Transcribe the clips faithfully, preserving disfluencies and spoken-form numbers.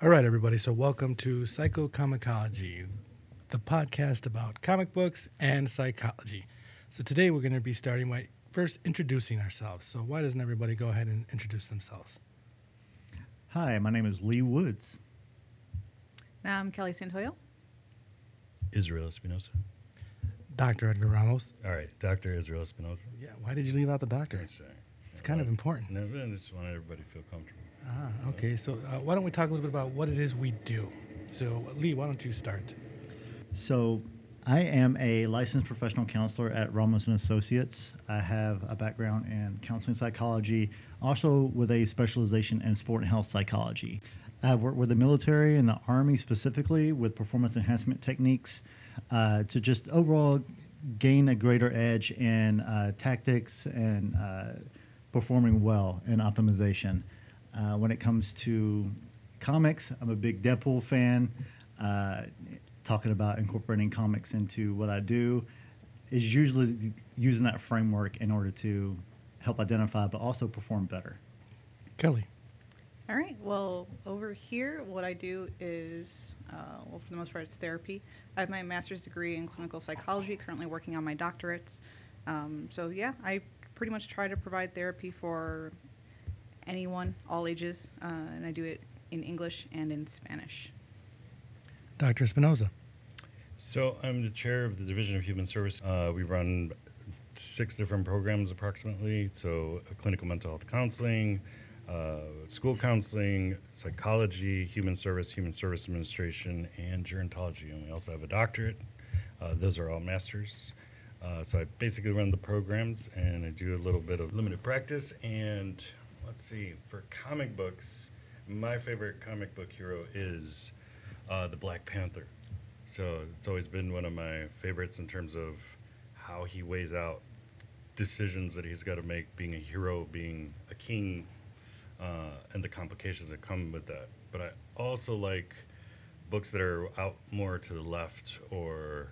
All right, everybody. So, welcome to Psychocomicology, the podcast about comic books and psychology. So, today we're going to be starting by first introducing ourselves. So, why doesn't everybody go ahead and introduce themselves? Hi, my name is Lee Woods. I'm Kelly Santoyo. Israel Espinosa. Doctor Edgar Ramos. All right, Doctor Israel Espinosa. Yeah, why did you leave out the doctor? That's right. It's kind of important. No, I just want everybody to feel comfortable. Ah, okay. So, uh, why don't we talk a little bit about what it is we do? So, Lee, why don't you start? So, I am a licensed professional counselor at Ramos and Associates. I have a background in counseling psychology, also with a specialization in sport and health psychology. I've worked with the military and the Army specifically with performance enhancement techniques uh, to just overall gain a greater edge in uh, tactics and uh, performing well in optimization. Uh, when it comes to comics, I'm a big Deadpool fan. Uh, talking about incorporating comics into what I do is usually using that framework in order to help identify, but also perform better. Kelly. All right. Well, over here, what I do is, uh, well, for the most part, it's therapy. I have my master's degree in clinical psychology, currently working on my doctorates. Um, so, yeah, I pretty much try to provide therapy for anyone, all ages, uh, and I do it in English and in Spanish. Doctor Espinosa. So I'm the chair of the Division of Human Service. Uh, we run six different programs approximately. So uh, clinical mental health counseling, uh, school counseling, psychology, human service, human service administration, and gerontology. And we also have a doctorate. Uh, those are all masters. Uh, so I basically run the programs, and I do a little bit of limited practice. And let's see, for comic books, my favorite comic book hero is uh, the Black Panther. So it's always been one of my favorites in terms of how he weighs out decisions that he's got to make, being a hero, being a king, uh, and the complications that come with that. But I also like books that are out more to the left or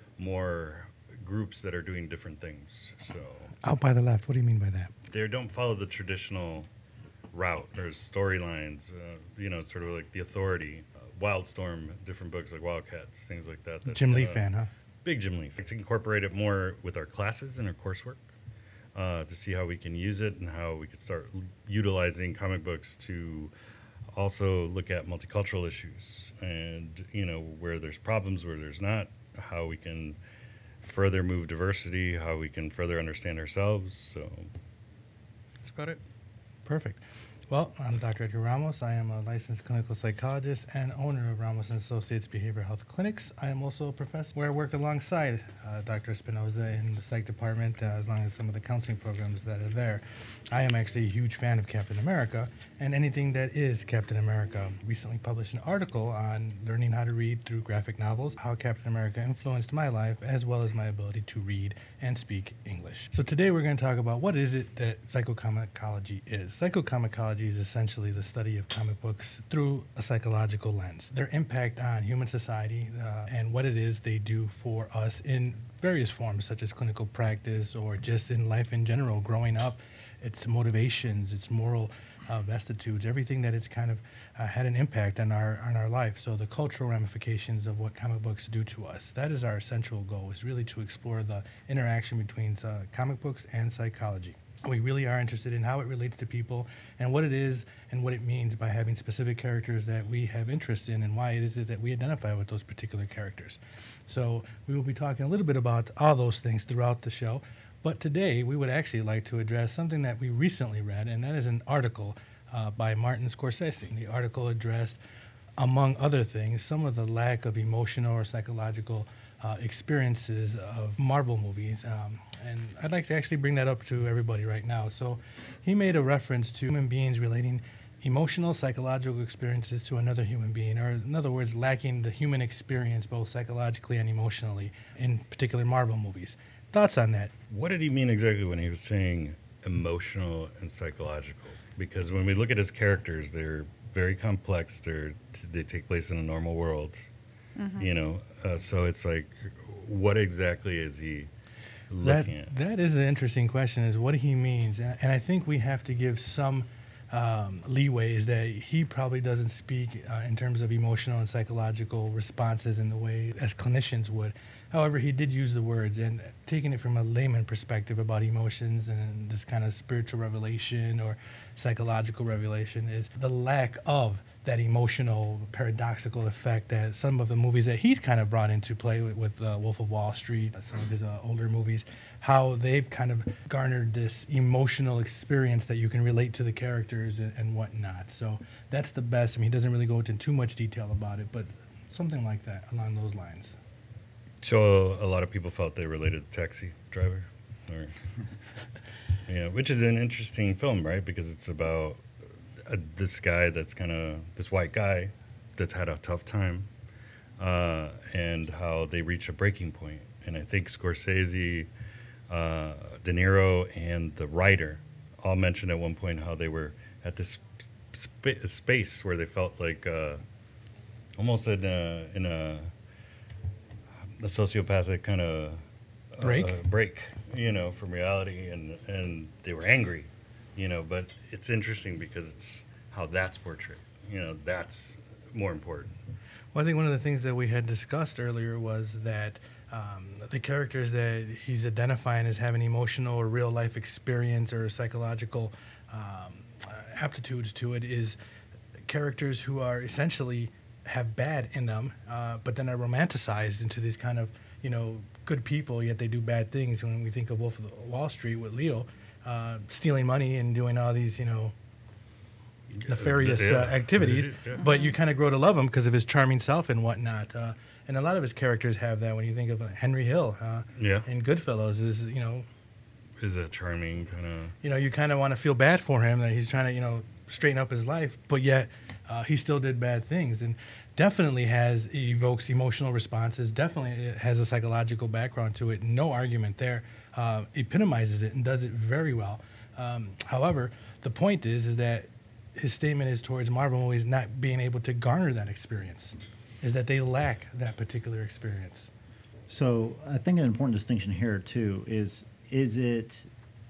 more groups that are doing different things. So Out by the left. What do you mean by that? they don't follow the traditional route or storylines, uh, you know, sort of like The Authority, uh, Wildstorm, different books like Wildcats, things like that. that Jim Lee uh, fan, huh? Big Jim Lee. To incorporate it more with our classes and our coursework uh, to see how we can use it and how we could start l- utilizing comic books to also look at multicultural issues and, you know, where there's problems, where there's not, how we can further move diversity, how we can further understand ourselves. So that's about it. Perfect. Well, I'm Doctor Edgar Ramos. I am a licensed clinical psychologist and owner of Ramos and Associates Behavioral Health Clinics. I am also a professor where I work alongside uh, Doctor Espinosa in the psych department, uh, as long as some of the counseling programs that are there. I am actually a huge fan of Captain America and anything that is Captain America. Recently published an article on learning how to read through graphic novels, how Captain America influenced my life, as well as my ability to read and speak English. So today we're going to talk about what is it that psychocomicology is. Psychocomicology is essentially the study of comic books through a psychological lens. Their impact on human society uh, and what it is they do for us in various forms, such as clinical practice or just in life in general, growing up, its motivations, its moral uh, vestitudes, everything that it's kind of uh, had an impact on our on our life. So the cultural ramifications of what comic books do to us. That is our central goal, is really to explore the interaction between uh, comic books and psychology. We really are interested in how it relates to people and what it is and what it means by having specific characters that we have interest in and why it is that we identify with those particular characters. So we will be talking a little bit about all those things throughout the show. But today we would actually like to address something that we recently read, and that is an article uh, by Martin Scorsese. The article addressed, among other things, some of the lack of emotional or psychological uh, experiences of Marvel movies. Um, and I'd like to actually bring that up to everybody right now. So he made a reference to human beings relating emotional, psychological experiences to another human being, or in other words, lacking the human experience both psychologically and emotionally in particular Marvel movies. Thoughts on that? What did he mean exactly when he was saying emotional and psychological? Because when we look at his characters, they're very complex. They're they take place in a normal world, mm-hmm. you know. Uh, so it's like, what exactly is he looking that, at? That is the interesting question, is what he means. And, and I think we have to give some um, leeway is that he probably doesn't speak uh, in terms of emotional and psychological responses in the way as clinicians would. However, he did use the words, and taking it from a layman perspective about emotions and this kind of spiritual revelation or psychological revelation is the lack of that emotional paradoxical effect that some of the movies that he's kind of brought into play with, with uh, Wolf of Wall Street, some of his uh, older movies, how they've kind of garnered this emotional experience that you can relate to the characters and, and whatnot. So that's the best. I mean, he doesn't really go into too much detail about it, but something like that along those lines. So a lot of people felt they related to Taxi Driver, or yeah, which is an interesting film, right? Because it's about uh, this guy that's kind of this white guy that's had a tough time, uh, and how they reach a breaking point. And I think Scorsese, uh, De Niro, and the writer all mentioned at one point how they were at this sp- space where they felt like uh, almost in a, in a a sociopathic kind of Break? uh, break, you know, from reality, and and they were angry, you know. But it's interesting because it's how that's portrayed. You know, that's more important. Well, I think one of the things that we had discussed earlier was that um, the characters that he's identifying as having emotional or real life experience or psychological um, uh, aptitudes to it is characters who are essentially have bad in them, uh, but then are romanticized into these kind of, you know, good people, yet they do bad things. When we think of Wolf of Wall Street with Leo, uh, stealing money and doing all these, you know, nefarious Yeah. uh, activities, Yeah. but you kind of grow to love him because of his charming self and whatnot. Uh, and a lot of his characters have that. When you think of uh, Henry Hill uh, Yeah. in Goodfellas, is, you know, Is a charming kind of you know, you kind of want to feel bad for him that he's trying to, you know, straighten up his life, but yet uh, he still did bad things, and definitely has evokes emotional responses. Definitely it has a psychological background to it. No argument there. Uh, epitomizes it and does it very well. Um, however, the point is, is that his statement is towards Marvel movies not being able to garner that experience, is that they lack that particular experience. So I think an important distinction here too is is it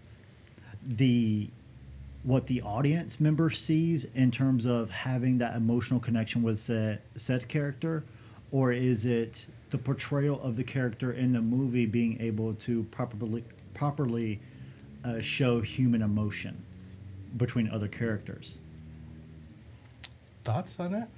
the what the audience member sees in terms of having that emotional connection with said, said character, or is it the portrayal of the character in the movie being able to properly properly uh, show human emotion between other characters? Thoughts on that?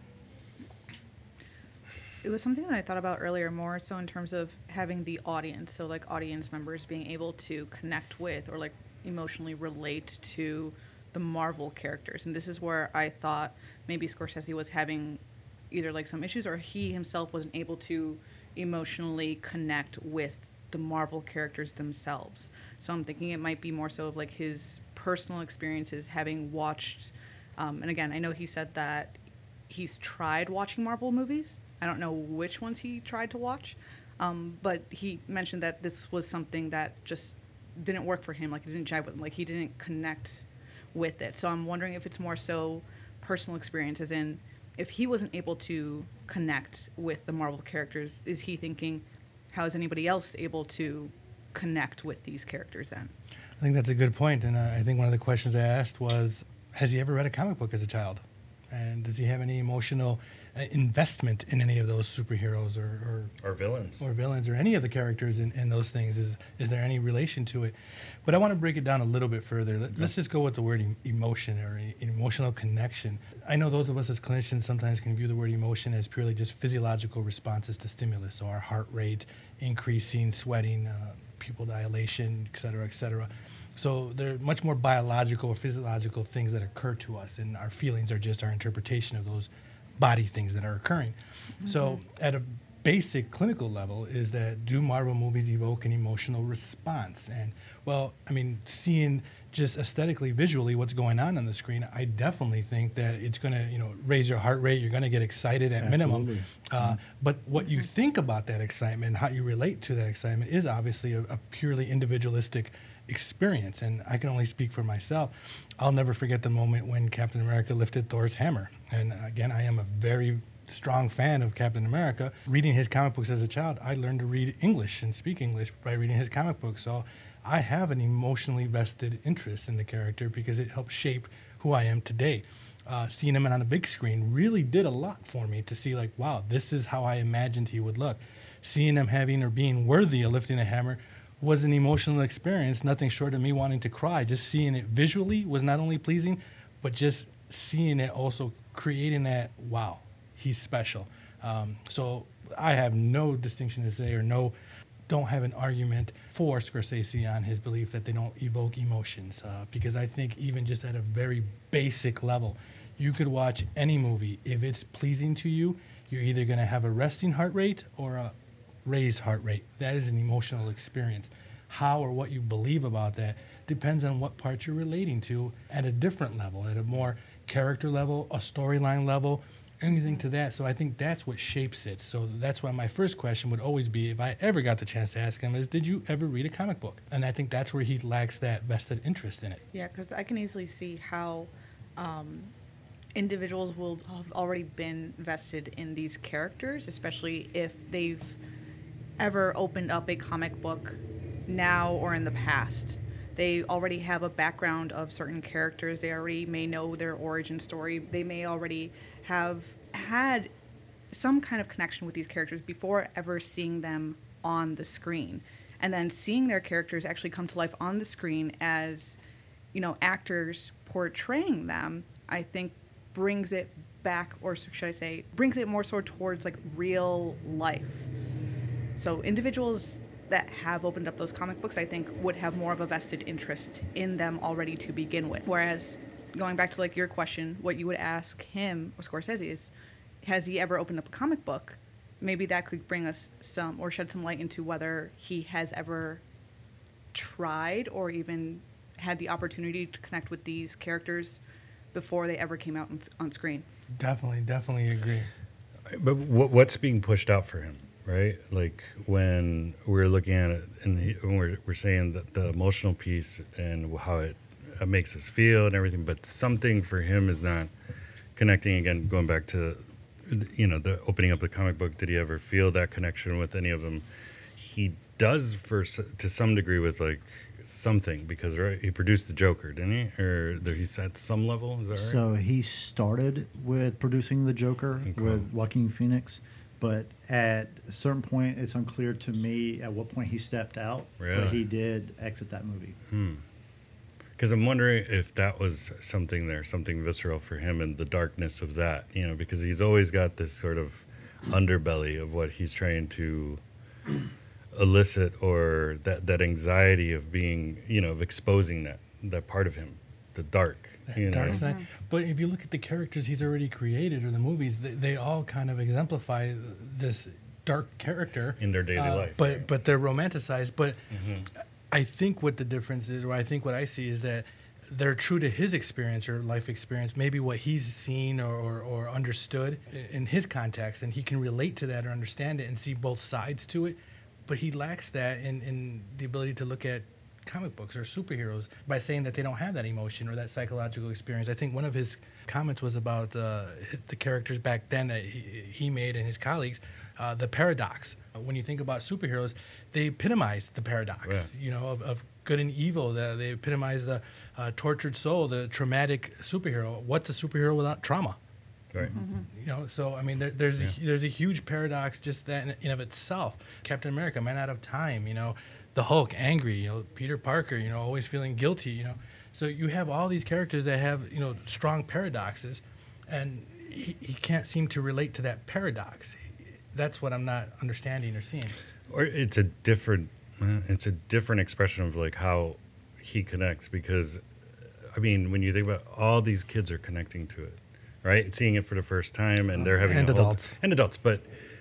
It was something that I thought about earlier, more so in terms of having the audience, so like audience members being able to connect with or like emotionally relate to the Marvel characters. And this is where I thought maybe Scorsese was having either like some issues or he himself wasn't able to emotionally connect with the Marvel characters themselves. So I'm thinking it might be more so of like his personal experiences having watched, um, and again, I know he said that he's tried watching Marvel movies. I don't know which ones he tried to watch, um, but he mentioned that this was something that just didn't work for him. Like it didn't jive with him. Like he didn't connect with it. So I'm wondering if it's more so personal experience, as in if he wasn't able to connect with the Marvel characters, is he thinking, how is anybody else able to connect with these characters then? I think that's a good point, and uh, I think one of the questions I asked was, has he ever read a comic book as a child? And does he have any emotional uh, investment in any of those superheroes or, or or villains. or villains or any of the characters in, in those things? Is is there any relation to it? But I want to break it down a little bit further. Let, let's just go with the word em- emotion or e- emotional connection. I know those of us as clinicians sometimes can view the word emotion as purely just physiological responses to stimulus. So our heart rate increasing, sweating, uh, pupil dilation, et cetera, et cetera. So there are much more biological or physiological things that occur to us, and our feelings are just our interpretation of those body things that are occurring. Mm-hmm. So at a basic clinical level is that, do Marvel movies evoke an emotional response? And well, I mean, seeing just aesthetically, visually what's going on on the screen, I definitely think that it's going to, you know, raise your heart rate. You're going to get excited at Absolutely. minimum. Uh, mm-hmm. But what you think about that excitement, how you relate to that excitement, is obviously a, a purely individualistic experience. And I can only speak for myself. I'll never forget the moment when Captain America lifted Thor's hammer. And again, I am a very strong fan of Captain America. Reading his comic books as a child, I learned to read English and speak English by reading his comic books. So I have an emotionally vested interest in the character because it helps shape who I am today. Uh, seeing him on a big screen really did a lot for me to see, like, wow, this is how I imagined he would look. Seeing him having or being worthy of lifting a hammer was an emotional experience, nothing short of me wanting to cry. Just seeing it visually was not only pleasing, but just seeing it also creating that, wow, he's special. Um, so I have no distinction to say or no, don't have an argument for Scorsese on his belief that they don't evoke emotions. Uh, because I think even just at a very basic level, you could watch any movie. If it's pleasing to you, you're either going to have a resting heart rate or a raised heart rate. That is an emotional experience. How or what you believe about that depends on what part you're relating to at a different level, at a more character level, a storyline level, anything to that. So I think that's what shapes it. So that's why my first question would always be, if I ever got the chance to ask him, is did you ever read a comic book? And I think that's where he lacks that vested interest in it. Yeah, because I can easily see how um, individuals will have already been vested in these characters, especially if they've ever opened up a comic book now or in the past. They already have a background of certain characters. They already may know their origin story. They may already have had some kind of connection with these characters before ever seeing them on the screen. And then seeing their characters actually come to life on the screen as, you know, actors portraying them, I think brings it back, or should I say, brings it more so towards like real life. So individuals that have opened up those comic books, I think, would have more of a vested interest in them already to begin with. Whereas, going back to like your question, what you would ask him, or Scorsese, is, has he ever opened up a comic book? Maybe that could bring us some, or shed some light into whether he has ever tried or even had the opportunity to connect with these characters before they ever came out on, on screen. Definitely, definitely agree. But what, what's being pushed out for him, right? Like when we're looking at it and the, when we're, we're saying that the emotional piece and how it, it makes us feel and everything, but something for him is not connecting. Again, going back to, you know, the opening up the comic book, did he ever feel that connection with any of them? He does for to some degree with like something, because right, he produced the Joker, didn't he? Or there, he's at some level, is that right? So he started with producing the Joker Okay. with Joaquin Phoenix, but at a certain point, it's unclear to me at what point he stepped out. Really? But he did exit that movie. Hmm. Because I'm wondering if that was something there, something visceral for him, and the darkness of that, you know, because he's always got this sort of underbelly of what he's trying to elicit, or that, that anxiety of being, you know, of exposing that, that part of him, the dark, That you know. dark side. But if you look at the characters he's already created or the movies, they, they all kind of exemplify this dark character In their daily uh, life, But right. but they're romanticized. But Mhm. I think what the difference is, or I think what I see is that they're true to his experience or life experience, maybe what he's seen or, or, or understood i- in his context, and he can relate to that or understand it and see both sides to it. But he lacks that in, in the ability to look at comic books or superheroes by saying that they don't have that emotion or that psychological experience. I think one of his comments was about uh, the characters back then that he, he made and his colleagues, uh, the paradox. When you think about superheroes, they epitomize the paradox, Yeah. you know, of, of good and evil. The, they epitomize the uh, tortured soul, the traumatic superhero. What's a superhero without trauma? Right. You know, so I mean, there, there's Yeah. a, there's a huge paradox just that in, in of itself. Captain America, man out of time. You know, the Hulk, angry. You know, Peter Parker. You know, always feeling guilty. You know, so you have all these characters that have, you know, strong paradoxes, and he, he can't seem to relate to that paradox. That's what I'm not understanding or seeing. Or it's a different, uh, it's a different expression of like how he connects, because, I mean, when you think about all these kids are connecting to it, right? Seeing it for the first time, and they're having And a whole- adults. and adults. But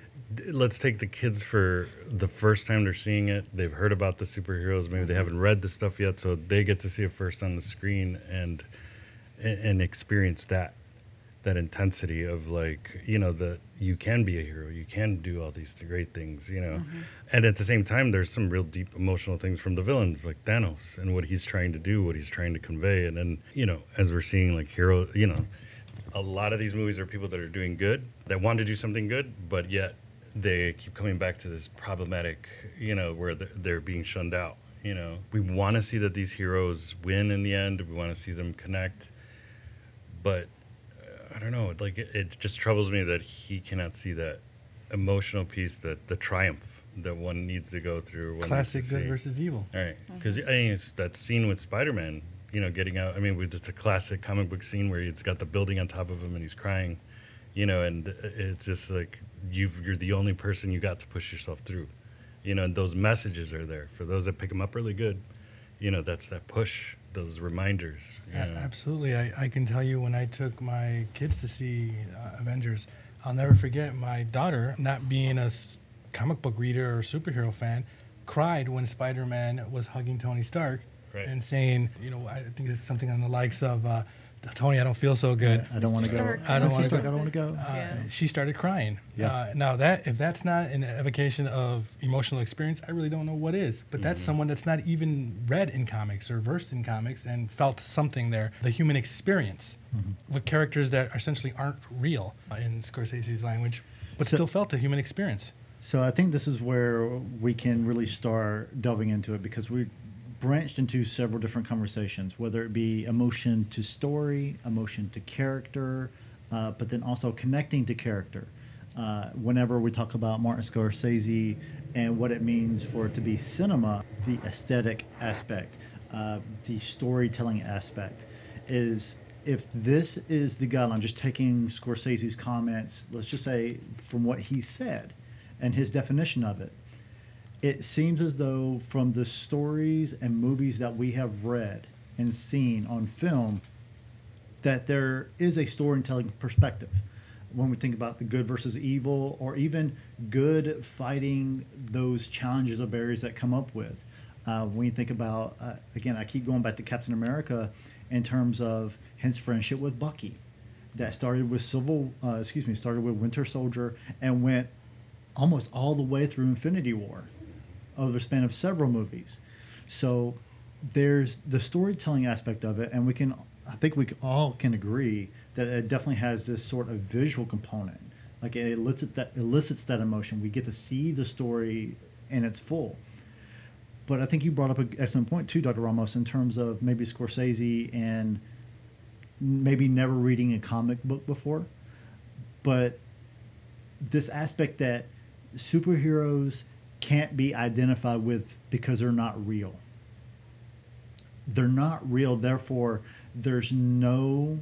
d- let's take the kids for the first time they're seeing it. They've heard about the superheroes. Maybe they haven't read the stuff yet, so they get to see it first on the screen and and, and experience that. That intensity of like, you know, that you can be a hero, you can do all these great things, you know. And at the same time, there's some real deep emotional things from the villains, like Thanos, and what he's trying to do, what he's trying to convey. And then, you know, as we're seeing like hero, you know, a lot of these movies are people that are doing good, that want to do something good, but yet they keep coming back to this problematic, you know, where they're, they're being shunned out. You know, we want to see that these heroes win in the end. We want to see them connect. but uh, I don't know. Like it, it just troubles me that he cannot see that emotional piece, that the triumph that one needs to go through. One Classic needs to good see. versus evil. All right, because I think it's that scene with Spider-Man, you know, getting out. I mean, it's a classic comic book scene where it's got the building on top of him and he's crying, you know, and it's just like you've, you're the only person you got to push yourself through, you know, and those messages are there for those that pick them up really good. You know, that's that push, those reminders. You A- know. Absolutely. I, I can tell you when I took my kids to see uh, Avengers, I'll never forget my daughter, not being a s- comic book reader or superhero fan, cried when Spider-Man was hugging Tony Stark Right. and saying, you know, I think it's something on the likes of, uh, Tony, I don't feel so good. I don't want to go. Stark, I don't Mister wanna Stark, go. I don't want to go. Uh, Yeah. She started crying. Yeah. Uh, now that if that's not an evocation of emotional experience, I really don't know what is. But that's someone that's not even read in comics or versed in comics and felt something there. The human experience with characters that essentially aren't real, uh, in Scorsese's language, but So- still felt a human experience. So I think this is where we can really start delving into it, because we branched into several different conversations, whether it be emotion to story, emotion to character, uh, but then also connecting to character. Uh, whenever we talk about Martin Scorsese and what it means for it to be cinema, the aesthetic aspect, uh, the storytelling aspect, is if this is the guideline, just taking Scorsese's comments, let's just say from what he said and his definition of it, it seems as though from the stories and movies that we have read and seen on film, that there is a storytelling perspective. When we think about the good versus evil, or even good fighting those challenges or barriers that come up with. Uh, when you think about, uh, again, I keep going back to Captain America in terms of his friendship with Bucky, that started with Civil, uh, excuse me, started with Winter Soldier and went almost all the way through Infinity War over the span of several movies. So there's the storytelling aspect of it, and we can, I think we all can agree that it definitely has this sort of visual component. Like it elicits that, elicits that emotion. We get to see the story in its full. But I think you brought up an excellent point too, Doctor Ramos, in terms of maybe Scorsese and maybe never reading a comic book before, but this aspect that superheroes can't be identified with because they're not real. They're not real, therefore there's no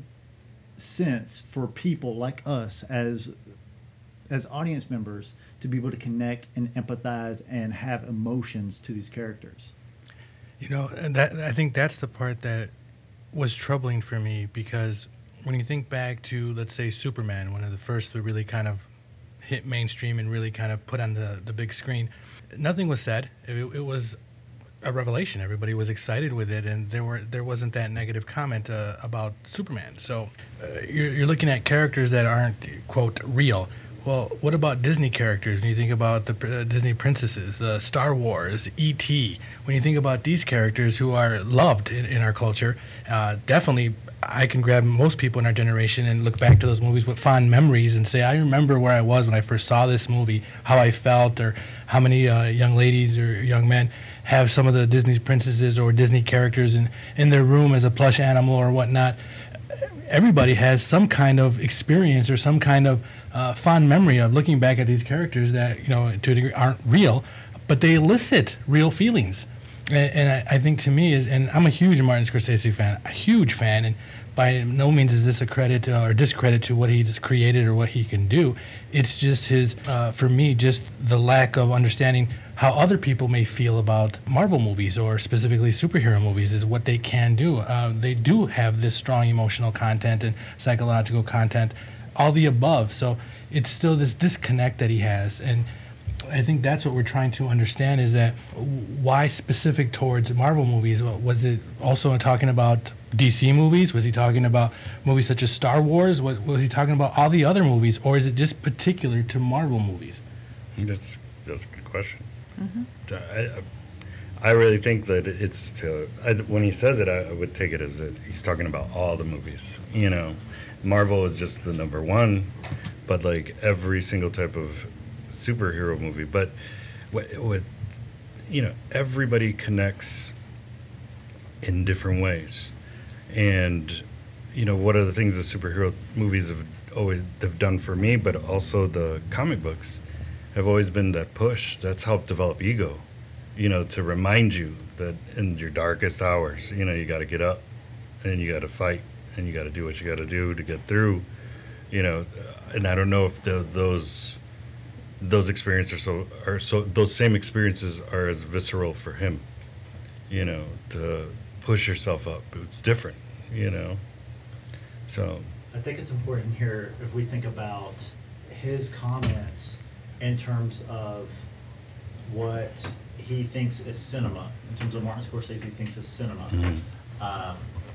sense for people like us as as audience members to be able to connect and empathize and have emotions to these characters. You know, and that I think that's the part that was troubling for me, because when you think back to, let's say, Superman, one of the first to really kind of hit mainstream and really kind of put on the, the big screen, nothing was said. It, it was a revelation. Everybody was excited with it, and there were there wasn't that negative comment uh, about Superman. So uh, you're, you're looking at characters that aren't, quote, real. Well, what about Disney characters? When you think about the uh, Disney princesses, the Star Wars, E T, when you think about these characters who are loved in, in our culture, uh, definitely I can grab most people in our generation and look back to those movies with fond memories and say, I remember where I was when I first saw this movie, how I felt, or how many uh, young ladies or young men have some of the Disney princesses or Disney characters in, in their room as a plush animal or whatnot. Everybody has some kind of experience or some kind of uh, fond memory of looking back at these characters that, you know, to a degree aren't real, but they elicit real feelings. And, and I, I think to me is, and I'm a huge Martin Scorsese fan, a huge fan, and by no means is this a credit uh, or discredit to what he just created or what he can do. It's just his, uh, for me, just the lack of understanding how other people may feel about Marvel movies or specifically superhero movies is what they can do. Uh, they do have this strong emotional content and psychological content, all the above. So it's still this disconnect that he has. And I think that's what we're trying to understand, is that why specific towards Marvel movies? Was it also talking about D C movies? Was he talking about movies such as Star Wars? Was, was he talking about all the other movies? Or is it just particular to Marvel movies? That's that's a good question. I, I really think that it's to, I, when he says it, I, I would take it as that he's talking about all the movies. You know, Marvel is just the number one, but like every single type of superhero movie. But what, what you know, everybody connects in different ways, and you know, what are the things the superhero movies have always have done for me, but also the comic books have always been that push that's helped develop ego, you know, to remind you that in your darkest hours, you know, you got to get up and you got to fight and you got to do what you got to do to get through, you know. And I don't know if the, those those experiences are so are so those same experiences are as visceral for him, you know, to push yourself up. It's different, you know. So I think it's important here if we think about his comments in terms of what he thinks is cinema, in terms of Martin Scorsese thinks is cinema. Mhm. Um,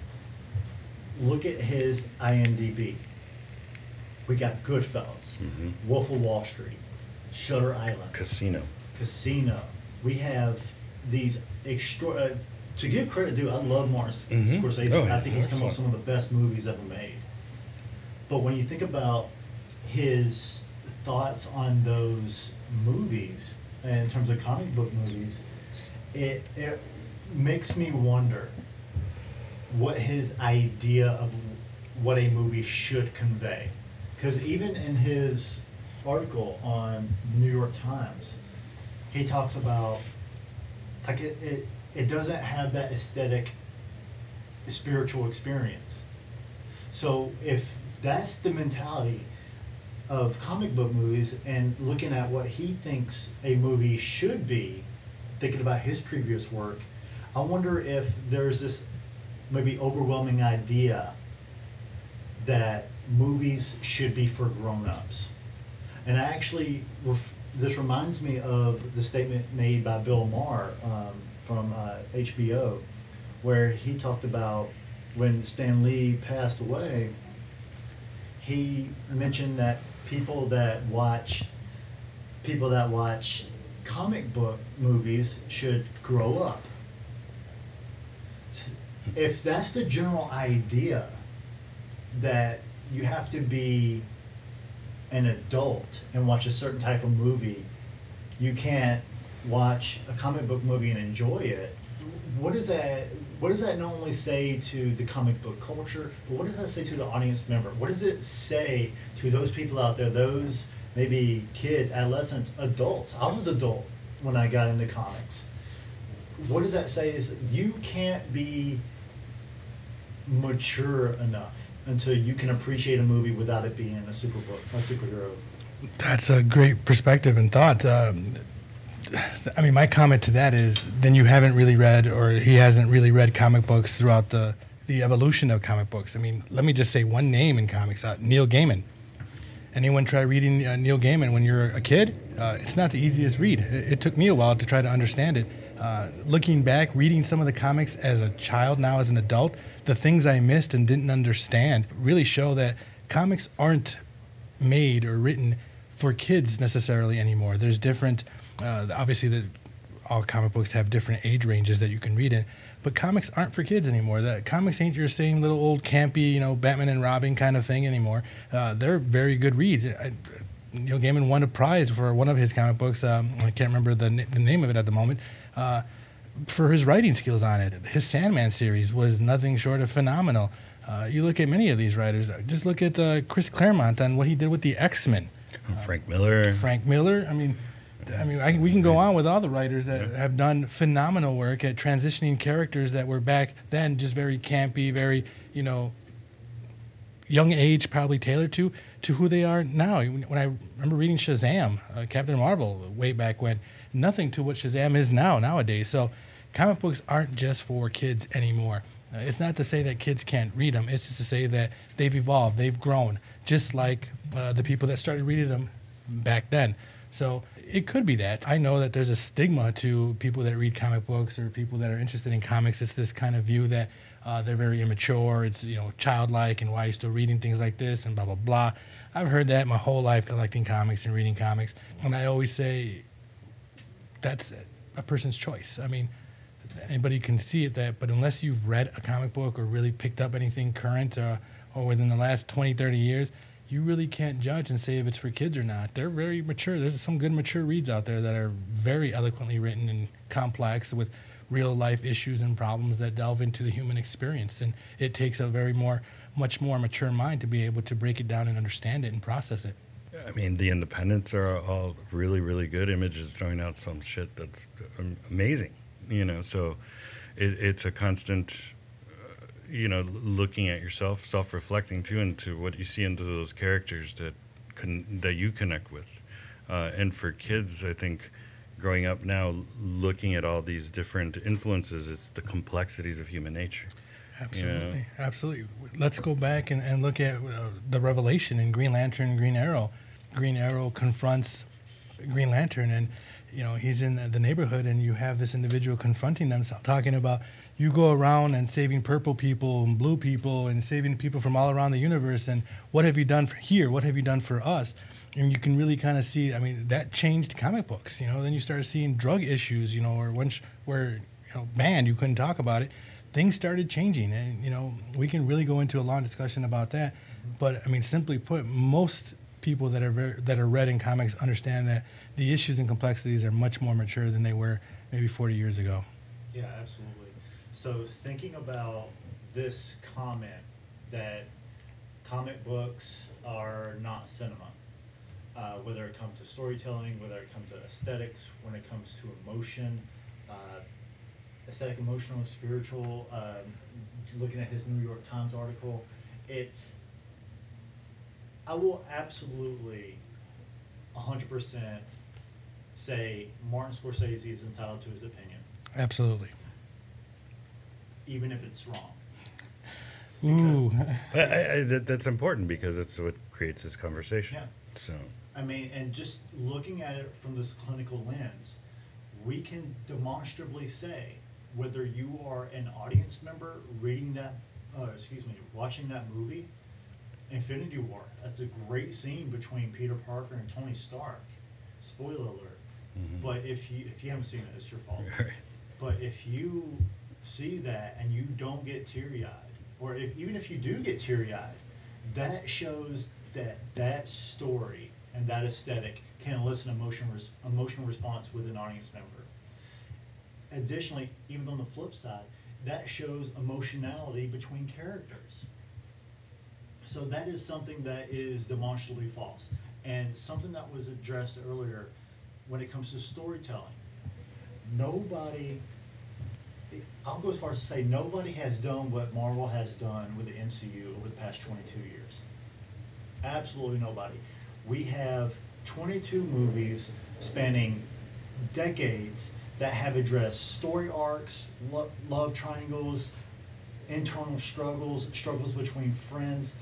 look at his I M D B. We got Goodfellas, Mhm. Wolf of Wall Street, Shutter Island, Casino. Casino. We have these extra. Uh, to give credit due, I love Martin Mhm. Scorsese. Oh, I yeah, think he's they're come up with fun. some of the best movies ever made. But when you think about his thoughts on those movies, in terms of comic book movies, it, it makes me wonder what his idea of what a movie should convey. Because even in his article on New York Times, he talks about, like, it, it, it doesn't have that aesthetic spiritual experience. So if that's the mentality of comic book movies and looking at what he thinks a movie should be, thinking about his previous work, I wonder if there's this maybe overwhelming idea that movies should be for grown-ups. And I actually, ref- this reminds me of the statement made by Bill Maher um, from uh, H B O, where he talked about when Stan Lee passed away, he mentioned that people that watch people that watch comic book movies should grow up. If that's the general idea that you have to be an adult and watch a certain type of movie, you can't watch a comic book movie and enjoy it, what does that what does that not only say to the comic book culture, but what does that say to the audience member? What does it say to those people out there, those maybe kids, adolescents, adults? I was adult when I got into comics. What does that say is that you can't be mature enough until you can appreciate a movie without it being a super book, a superhero. That's a great perspective and thought. Um, I mean, my comment to that is, then you haven't really read, or he hasn't really read comic books throughout the, the evolution of comic books. I mean, let me just say one name in comics, uh, Neil Gaiman. Anyone try reading uh, Neil Gaiman when you're a kid? Uh, it's not the easiest read. It, it took me a while to try to understand it. Uh, looking back, reading some of the comics as a child, now as an adult, the things I missed and didn't understand really show that comics aren't made or written for kids necessarily anymore. There's different, uh, obviously the, all comic books have different age ranges that you can read in, but comics aren't for kids anymore. That comics ain't your same little old campy, you know, Batman and Robin kind of thing anymore. Uh, they're very good reads. I, Neil Gaiman won a prize for one of his comic books. Um, I can't remember the, the name of it at the moment. Uh, for his writing skills on it. His Sandman series was nothing short of phenomenal. Uh, you look at many of these writers, just look at uh, Chris Claremont and what he did with the X-Men. Frank Miller. Frank Miller. I mean, I mean, I, we can go on with all the writers that Yeah. have done phenomenal work at transitioning characters that were back then just very campy, very, you know, young age probably tailored to, to who they are now. When I remember reading Shazam, uh, Captain Marvel, way back when, nothing to what Shazam is now, nowadays. So comic books aren't just for kids anymore. Uh, it's not to say that kids can't read them. It's just to say that they've evolved, they've grown, just like uh, the people that started reading them back then. So it could be that. I know that there's a stigma to people that read comic books or people that are interested in comics. It's this kind of view that uh, they're very immature. It's, you know, childlike, and why are you still reading things like this and blah, blah, blah. I've heard that my whole life collecting comics and reading comics. And I always say that's a person's choice. I mean, anybody can see it that, but unless you've read a comic book or really picked up anything current uh, or within the last twenty, thirty years, you really can't judge and say if it's for kids or not. They're very mature. There's some good mature reads out there that are very eloquently written and complex with real life issues and problems that delve into the human experience. And it takes a very more much more mature mind to be able to break it down and understand it and process it. I mean, the independents are all really, really good. Image is throwing out some shit that's um, amazing, you know. So it, it's a constant, uh, you know, looking at yourself, self-reflecting too, into what you see into those characters that con- that you connect with. Uh, and for kids, I think growing up now, looking at all these different influences, it's the complexities of human nature. Absolutely, Yeah. absolutely. Let's go back and, and look at uh, the revelation in Green Lantern and Green Arrow. Green Arrow confronts Green Lantern, and you know he's in the, the neighborhood, and you have this individual confronting them, so- talking about you go around and saving purple people and blue people and saving people from all around the universe, and what have you done for here? What have you done for us? And you can really kind of see. I mean, that changed comic books. You know, then you started seeing drug issues. You know, or when sh- where you know banned, you couldn't talk about it. Things started changing, and you know we can really go into a long discussion about that. But I mean, simply put, most people that are very, that are read in comics understand that the issues and complexities are much more mature than they were maybe forty years ago. Yeah, absolutely. So thinking about this comment that comic books are not cinema, uh, whether it comes to storytelling, whether it comes to aesthetics, when it comes to emotion, uh, aesthetic, emotional, spiritual, um, looking at his New York Times article, it's, I will absolutely one hundred percent say Martin Scorsese is entitled to his opinion, Absolutely. even if it's wrong. Ooh. I, I, I- that, that's important because it's what creates this conversation. Yeah. So, I mean, and just looking at it from this clinical lens, we can demonstrably say whether you are an audience member reading that, uh, excuse me, watching that movie, Infinity War. That's a great scene between Peter Parker and Tony Stark. Spoiler alert. Mhm. But if you if you haven't seen it, it's your fault. Right. But if you see that and you don't get teary-eyed, or if, even if you do get teary-eyed, that shows that that story and that aesthetic can elicit emotion res- emotional response with an audience member. Additionally, even on the flip side, that shows emotionality between characters. So that is something that is demonstrably false. And something that was addressed earlier when it comes to storytelling. Nobody, I'll go as far as to say nobody has done what Marvel has done with the M C U over the past twenty-two years. Absolutely nobody. We have twenty-two movies spanning decades that have addressed story arcs, lo- love triangles, internal struggles, struggles between friends,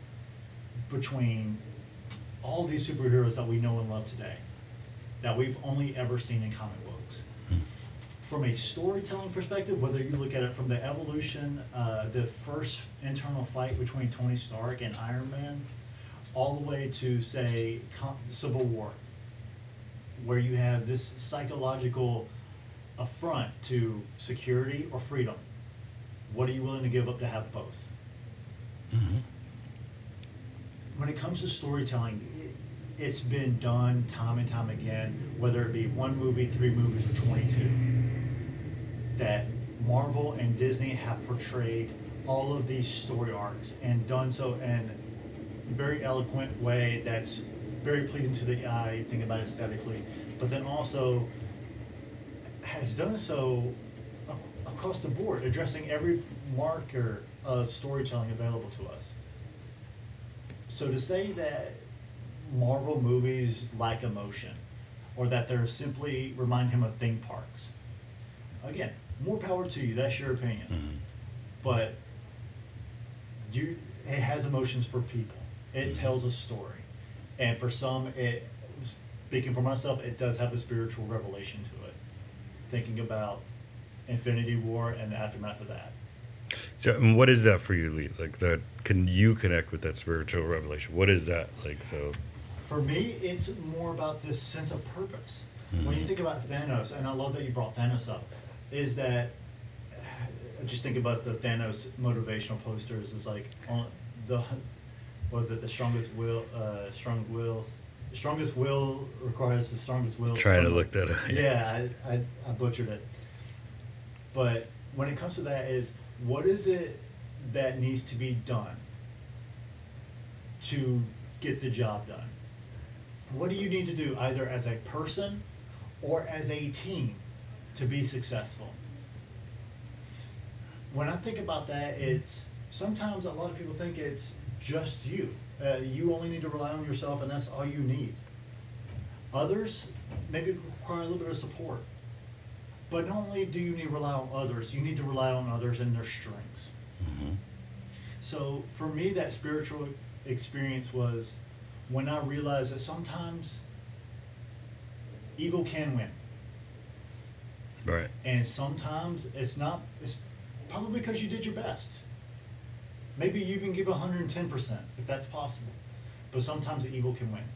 between all these superheroes that we know and love today, that we've only ever seen in comic books. From a storytelling perspective, whether you look at it from the evolution, uh, the first internal fight between Tony Stark and Iron Man, all the way to, say, Com- Civil War, where you have this psychological affront to security or freedom. What are you willing to give up to have both? Mhm. When it comes to storytelling, it, it's been done time and time again, whether it be one movie, three movies, or twenty-two, that Marvel and Disney have portrayed all of these story arcs and done so in a very eloquent way that's very pleasing to the eye, think about it aesthetically, but then also has done so ac- across the board, addressing every marker of storytelling available to us. So to say that Marvel movies lack emotion, or that they're simply remind him of theme parks, again, more power to you. That's your opinion. Mhm. But you, it has emotions for people. It Mhm. tells a story, and for some, it. Speaking for myself, it does have a spiritual revelation to it. Thinking about Infinity War and the aftermath of that. So, and what is that for you, Lee? Like, that can you connect with that spiritual revelation? What is that like? So, For me, it's more about this sense of purpose. When you Mhm. think about Thanos, and I love that you brought Thanos up, is that I just think about the Thanos motivational posters is like on the was it the strongest will, uh, strong will, the strongest will requires the strongest will. trying to Some- look that up. Yeah, I, I, I butchered it. But when it comes to that, is what is it that needs to be done to get the job done? What do you need to do either as a person or as a team to be successful? When I think about that, it's sometimes a lot of people think it's just you. Uh, you only need to rely on yourself and that's all you need. Others maybe require a little bit of support. But not only do you need to rely on others, you need to rely on others and their strengths. Mm-hmm. So for me, that spiritual experience was when I realized that sometimes evil can win. Right. And sometimes it's not, it's probably because you did your best. Maybe you can give one hundred ten percent if that's possible. But sometimes the evil can win.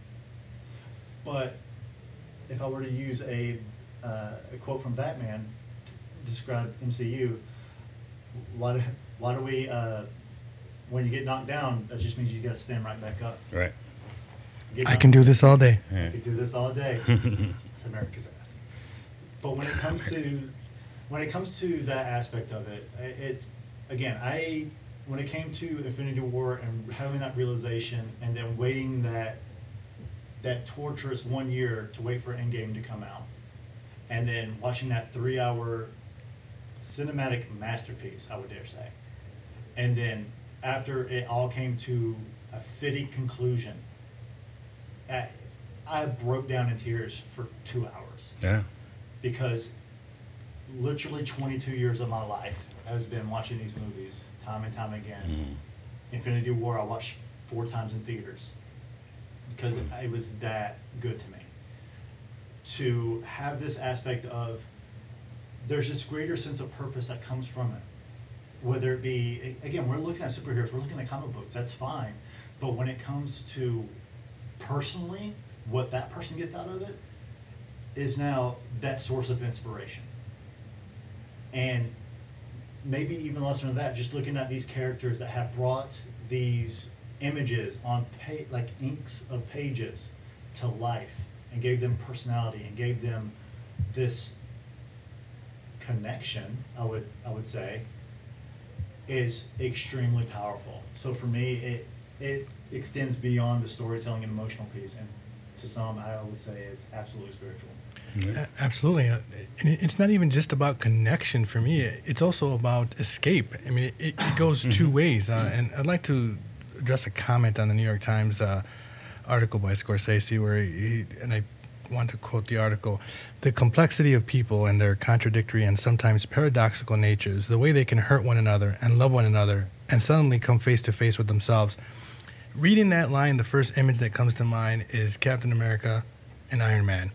But if I were to use a, uh, a quote from Batman to describe M C U, why do, why do we, uh, when you get knocked down, that just means you gotta stand right back up. Right. Get I knocked- can do this all day. Yeah. I could do this all day. It's America's ass. But when it comes to, when it comes to that aspect of it, i- it's, again, I, when it came to Infinity War and having that realization and then waiting that, that torturous one year to wait for Endgame to come out, and then watching that three-hour cinematic masterpiece, I would dare say, and then after it all came to a fitting conclusion, I, I broke down in tears for two hours Yeah. because literally twenty-two years of my life has been watching these movies time and time again. Mhm. Infinity War I watched four times in theaters because it, it was that good to me. To have this aspect of there's this greater sense of purpose that comes from it. Whether it be, again, we're looking at superheroes, we're looking at comic books, that's fine. But when it comes to personally, what that person gets out of it is now that source of inspiration. And maybe even less than that, just looking at these characters that have brought these images on pa- like inks of pages to life and gave them personality and gave them this connection, I would I would say, is extremely powerful. So for me, it it extends beyond the storytelling and emotional piece, and to some, I would say it's absolutely spiritual. Yeah. A- Absolutely. Uh, And it- it's not even just about connection for me. It's also about escape. I mean, it, it goes two ways. Uh, and I'd like to address a comment on the New York Times uh, article by Scorsese where he, and I want to quote the article, the complexity of people and their contradictory and sometimes paradoxical natures, the way they can hurt one another and love one another and suddenly come face to face with themselves. Reading that line, the first image that comes to mind is Captain America and Iron Man.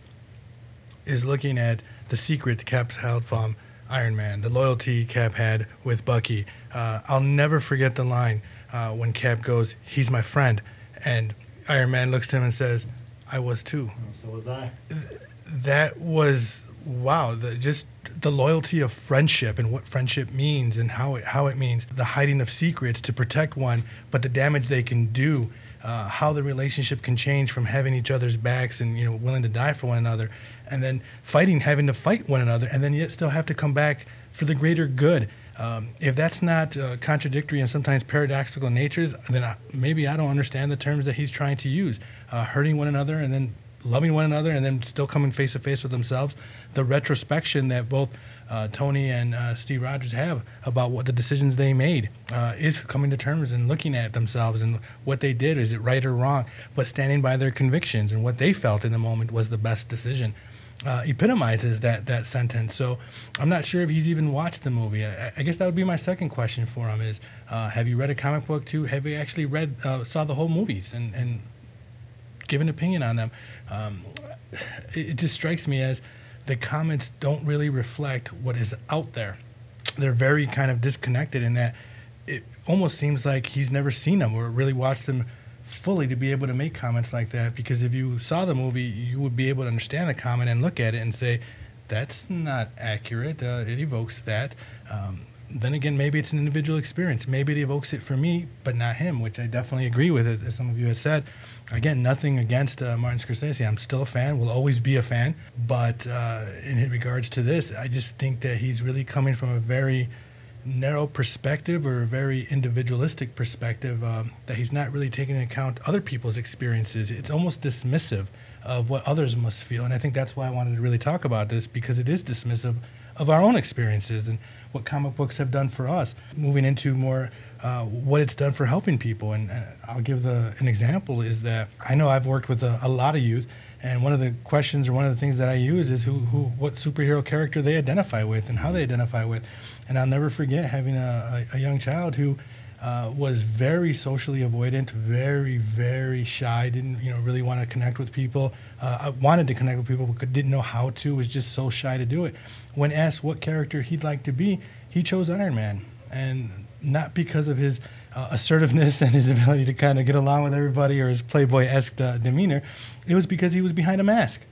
Is looking at the secret Cap held from Iron Man, the loyalty Cap had with Bucky. Uh, I'll never forget the line uh, when Cap goes, "He's my friend," and Iron Man looks to him and says, "I was too." And so was I. That was wow. The, just the loyalty of friendship and what friendship means and how it how it means the hiding of secrets to protect one, but the damage they can do. Uh, how the relationship can change from having each other's backs and you know willing to die for one another, and then fighting, having to fight one another, and then yet still have to come back for the greater good. Um, if that's not uh, contradictory and sometimes paradoxical natures, then I, maybe I don't understand the terms that he's trying to use. Uh, hurting one another and then loving one another and then still coming face to face with themselves. The retrospection that both uh, Tony and uh, Steve Rogers have about what the decisions they made uh, is coming to terms and looking at themselves and what they did. Is it right or wrong? But standing by their convictions and what they felt in the moment was the best decision. Uh, epitomizes that that sentence. So I'm not sure if he's even watched the movie. I, I guess that would be my second question for him is, uh, have you read a comic book too? Have you actually read, uh, saw the whole movies and, and give an opinion on them? Um, it, it just strikes me as the comments don't really reflect what is out there. They're very kind of disconnected in that it almost seems like he's never seen them or really watched them fully to be able to make comments like that, because if you saw the movie, you would be able to understand the comment and look at it and say, that's not accurate. Uh, it evokes that. Um, then again, maybe it's an individual experience. Maybe it evokes it for me, but not him, which I definitely agree with, as as some of you have said. Again, nothing against uh, Martin Scorsese. I'm still a fan, will always be a fan. But uh, in regards to this, I just think that he's really coming from a very narrow perspective or a very individualistic perspective, um, that he's not really taking into account other people's experiences. It's almost dismissive of what others must feel. And I think that's why I wanted to really talk about this, because it is dismissive of our own experiences and what comic books have done for us. Moving into more uh, what it's done for helping people. And, and I'll give the, an example is that I know I've worked with a, a lot of youth, and one of the questions or one of the things that I use is who, who, what superhero character they identify with and how they identify with. And I'll never forget having a, a, a young child who uh, was very socially avoidant, very, very shy, didn't, you know, really want to connect with people. Uh, I wanted to connect with people, but didn't know how to, was just so shy to do it. When asked what character he'd like to be, he chose Iron Man. And not because of his uh, assertiveness and his ability to kind of get along with everybody or his playboy-esque uh, demeanor. It was because he was behind a mask.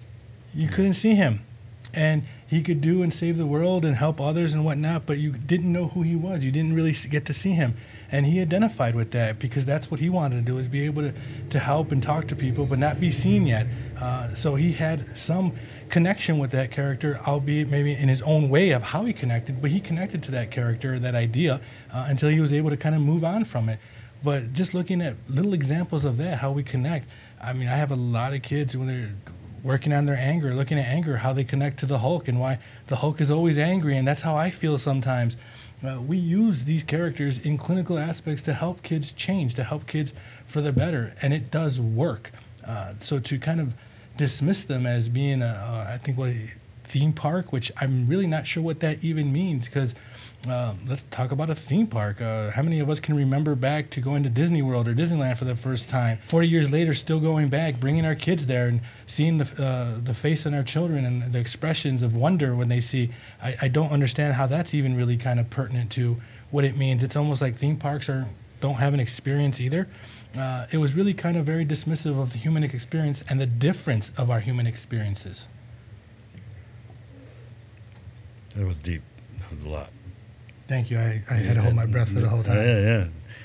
You couldn't see him. And he could do and save the world and help others and whatnot, but you didn't know who he was. You didn't really get to see him. And he identified with that because that's what he wanted to do, is be able to, to help and talk to people, but not be seen yet. Uh, so he had some connection with that character, albeit maybe in his own way of how he connected, but he connected to that character, that idea, uh, until he was able to kind of move on from it. But just looking at little examples of that, how we connect. I mean, I have a lot of kids when they're working on their anger, looking at anger, how they connect to the Hulk and why the Hulk is always angry, and that's how I feel sometimes. Uh, we use these characters in clinical aspects to help kids change, to help kids for the better, and it does work. Uh, so to kind of dismiss them as being, a, uh, I think, what theme park, which I'm really not sure what that even means, because um, let's talk about a theme park. Uh, how many of us can remember back to going to Disney World or Disneyland for the first time? forty years later, still going back, bringing our kids there and seeing the uh, the face in our children and the expressions of wonder when they see. I, I don't understand how that's even really kind of pertinent to what it means. It's almost like theme parks are don't have an experience either. Uh, it was really kind of very dismissive of the human experience and the difference of our human experiences. That was deep. That was a lot. Thank you. I, I had to hold my breath for the whole time. Yeah, yeah.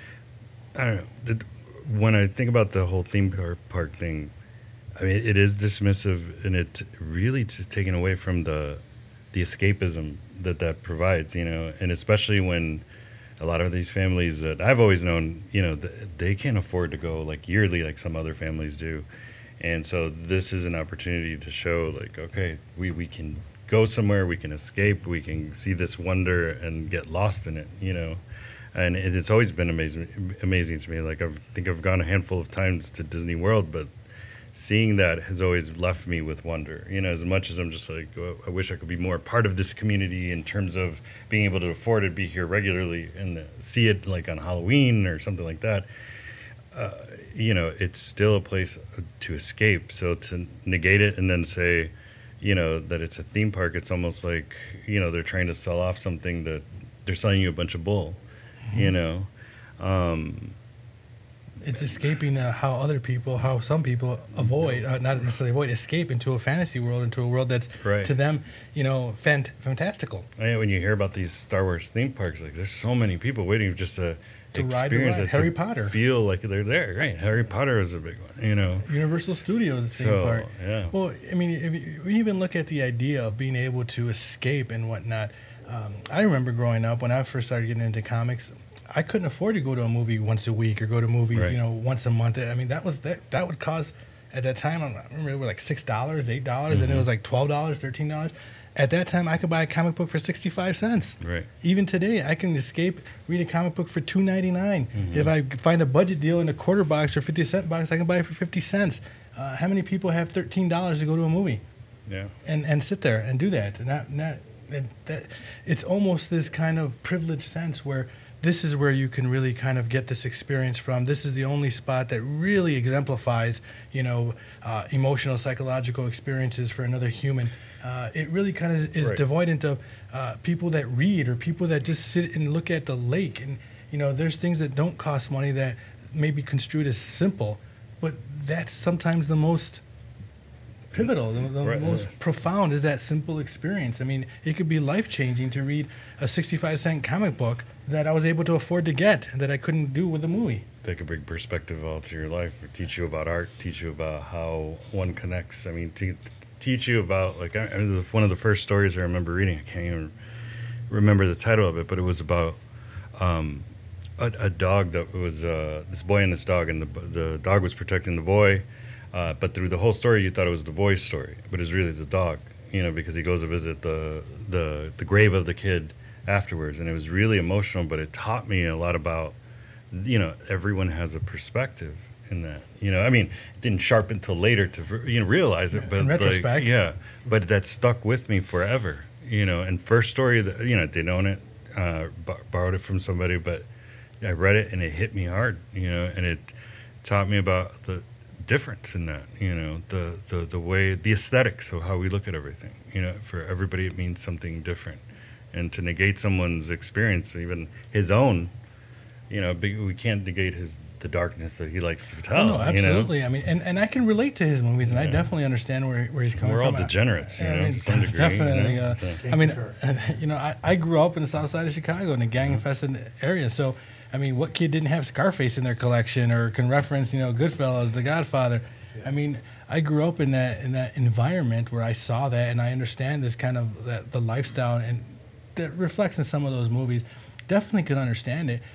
I don't know. The, when I think about the whole theme park, park thing, I mean, it is dismissive, and it really t- taken away from the the escapism that that provides, you know, and especially when a lot of these families that I've always known, you know, th- they can't afford to go like yearly like some other families do. And so this is an opportunity to show like, okay, we, we can go somewhere, we can escape, we can see this wonder and get lost in it, you know. And it, it's always been amazing amazing to me. Like I think I've gone a handful of times to Disney World, but seeing that has always left me with wonder, you know, as much as I'm just like, oh, I wish I could be more part of this community in terms of being able to afford it, be here regularly and see it like on Halloween or something like that. Uh, you know, it's still a place to escape. So to negate it and then say, you know, that it's a theme park, it's almost like, you know, they're trying to sell off something that they're selling you a bunch of bull, mm-hmm. you know. Um, it's escaping uh, how other people, how some people avoid, uh, not necessarily avoid, escape into a fantasy world, into a world that's right. to them, you know, fant- fantastical. Yeah, when you hear about these Star Wars theme parks, like there's so many people waiting just to, to experience ride the ride. it, Harry to Potter, feel like they're there. Right, Harry Potter is a big one, you know. Universal Studios theme so, park. Yeah. Well, I mean, if you, we even look at the idea of being able to escape and whatnot. Um, I remember growing up when I first started getting into comics. I couldn't afford to go to a movie once a week or go to movies, right. you know, once a month. I mean, that was that that would cost at that time. I remember it was like six dollars, eight dollars, mm-hmm. and it was like twelve dollars, thirteen dollars. At that time, I could buy a comic book for sixty-five cents. Right. Even today, I can escape, read a comic book for two ninety-nine. Mm-hmm. If I find a budget deal in a quarter box or fifty cent box, I can buy it for fifty cents. Uh, how many people have thirteen dollars to go to a movie? Yeah. And and sit there and do that? Not not that, that. It's almost this kind of privileged sense where this is where you can really kind of get this experience from. This is the only spot that really exemplifies, you know, uh, emotional, psychological experiences for another human. Uh, it really kind of is right. devoid into uh, people that read or people that just sit and look at the lake. And, you know, there's things that don't cost money that may be construed as simple, but that's sometimes the most pivotal, the, the right. most profound is that simple experience. I mean, it could be life-changing to read a sixty-five cent comic book that I was able to afford to get and that I couldn't do with a movie. Take a big perspective all to your life, or teach you about art, teach you about how one connects. I mean, te- teach you about, like, I, I mean, one of the first stories I remember reading, I can't even remember the title of it, but it was about um, a, a dog that was uh, this boy and this dog, and the the dog was protecting the boy, uh, but through the whole story, you thought it was the boy's story, but it's really the dog, you know, because he goes to visit the the the grave of the kid afterwards, and it was really emotional. But it taught me a lot about, you know, everyone has a perspective in that. You know, I mean, it didn't sharpen till later to you know realize it, but In retrospect. like, yeah, but that stuck with me forever. You know, and first story that you know didn't own it, uh, b- borrowed it from somebody, but I read it and it hit me hard. You know, and it taught me about the difference in that. You know, the the the way the aesthetics of how we look at everything. You know, for everybody it means something different, and to negate someone's experience, even his own. You know, big- we can't negate his the darkness that he likes to tell. Oh, no, absolutely. You know? I mean, and, and I can relate to his movies, and I Yeah. definitely understand where, where he's coming We're all from. I- degenerates, you I know, mean, to some degree. definitely. You know? uh, So- I mean, you know, I, I grew up in the south side of Chicago in a gang-infested area, so, I mean, what kid didn't have Scarface in their collection or can reference, you know, Goodfellas, The Godfather? I mean, I grew up in that in that environment where I saw that, and I understand this kind of that the lifestyle, and that reflects in some of those movies. Definitely could understand it.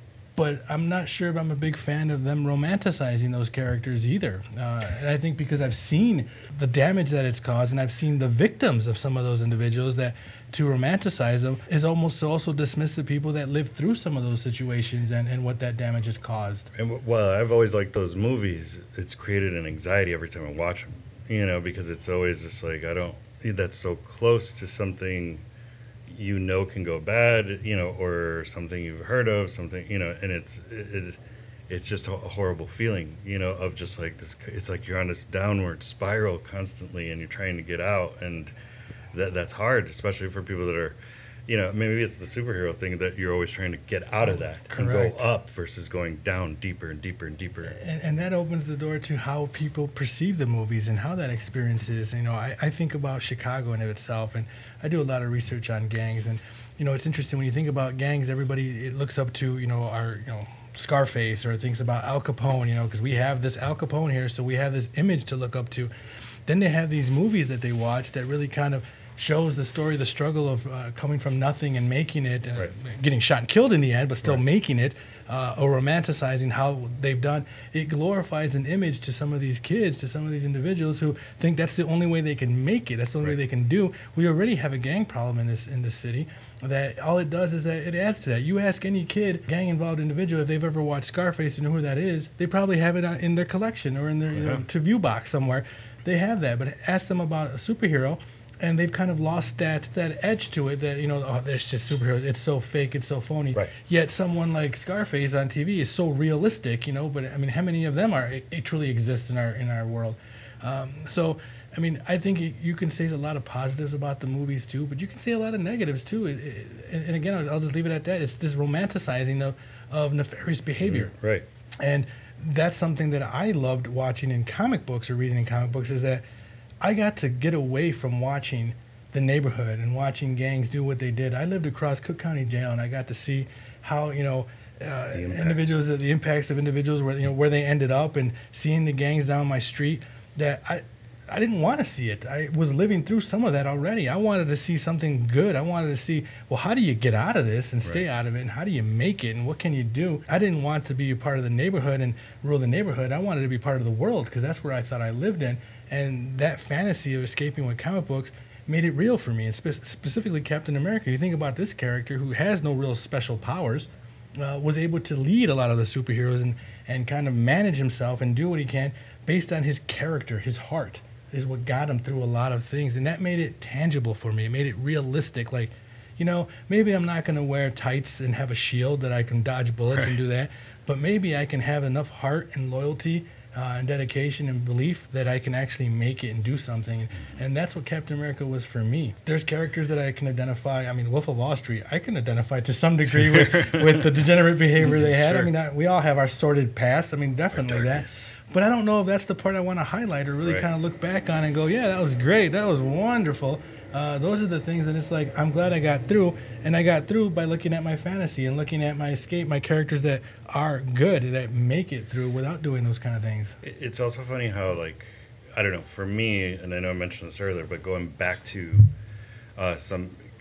But I'm not sure if I'm a big fan of them romanticizing those characters either. Uh, and I think because I've seen the damage that it's caused, and I've seen the victims of some of those individuals, that to romanticize them is almost to also dismiss the people that lived through some of those situations and, and what that damage has caused. And w- well, I've always liked those movies. It's created an anxiety every time I watch them, you know, because it's always just like, I don't, that's so close to something you know can go bad, you know, or something you've heard of, something, you know, and it's, it, it it's just a horrible feeling, you know, of just like this, it's like you're on this downward spiral constantly and you're trying to get out. And that that's hard, especially for people that are, you know, maybe it's the superhero thing that you're always trying to get out of that and Correct. go up versus going down deeper and deeper and deeper. And, and that opens the door to how people perceive the movies and how that experience is. You know, I, I think about Chicago in of itself, and I do a lot of research on gangs. And, you know, it's interesting when you think about gangs, everybody it looks up to, you know, our, you know, Scarface, or thinks about Al Capone, you know, because we have this Al Capone here, so we have this image to look up to. Then they have these movies that they watch that really kind of shows the story, the struggle of uh, coming from nothing and making it, and Right. getting shot and killed in the end, but still Right. making it, uh, or romanticizing how they've done. It glorifies an image to some of these kids, to some of these individuals who think that's the only way they can make it. That's the only way Right. they can do. We already have a gang problem in this in this city. That all it does is that it adds to that. You ask any kid, gang-involved individual, if they've ever watched Scarface and know who that is, they probably have it on, in their collection or in their you know, Yeah. to view box somewhere. They have that. But ask them about a superhero, and they've kind of lost that that edge to it. That you know, oh, there's just superheroes. It's so fake. It's so phony. Right. Yet someone like Scarface on T V is so realistic. You know, but I mean, how many of them are it, it truly exists in our in our world? Um, so. I mean, I think it, you can say a lot of positives about the movies too, but you can say a lot of negatives too. It, it, and, and again, I'll, I'll just leave it at that. It's this romanticizing of, of nefarious behavior. Right. And that's something that I loved watching in comic books or reading in comic books, is that I got to get away from watching the neighborhood and watching gangs do what they did. I lived across Cook County Jail, and I got to see how, you know, uh, The impacts. individuals, the impacts of individuals, where you know where they ended up, and seeing the gangs down my street. That I. I didn't want to see it. I was living through some of that already. I wanted to see something good. I wanted to see, well, how do you get out of this and stay Right. out of it? And how do you make it? And what can you do? I didn't want to be a part of the neighborhood and rule the neighborhood. I wanted to be part of the world, because that's where I thought I lived in. And that fantasy of escaping with comic books made it real for me, and spe- specifically Captain America. You think about this character who has no real special powers, uh, was able to lead a lot of the superheroes and, and kind of manage himself and do what he can based on his character, his heart is what got him through a lot of things. And that made it tangible for me. It made it realistic. Like, you know, maybe I'm not going to wear tights and have a shield that I can dodge bullets and do that, but maybe I can have enough heart and loyalty uh, and dedication and belief that I can actually make it and do something. And that's what Captain America was for me. There's characters that I can identify. I mean, Wolf of Wall Street, I can identify to some degree with, with the degenerate behavior they had. Sure. I mean, I, we all have our sordid past. I mean, definitely that. darkness. But I don't know if that's the part I want to highlight or really Right. kind of look back on and go, yeah, that was great. That was wonderful. Uh, those are the things that it's like, I'm glad I got through. And I got through by looking at my fantasy and looking at my escape, my characters that are good, that make it through without doing those kind of things. It- It's also funny how, like, I don't know, for me, and I know I mentioned this earlier, but going back to uh, some